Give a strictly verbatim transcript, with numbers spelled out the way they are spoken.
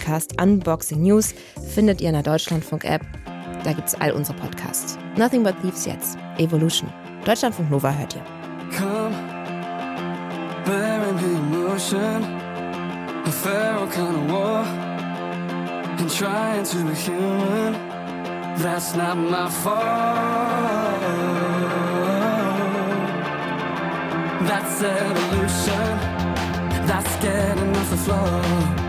Podcast Unboxing News findet ihr in der Deutschlandfunk-App. Da gibt's all unsere Podcasts. Nothing But Thieves jetzt. Evolution. Deutschlandfunk Nova hört ihr. Come, bearing me emotion, a feral kind of war, and trying to be human, that's not my fault. That's evolution, that's getting off the floor.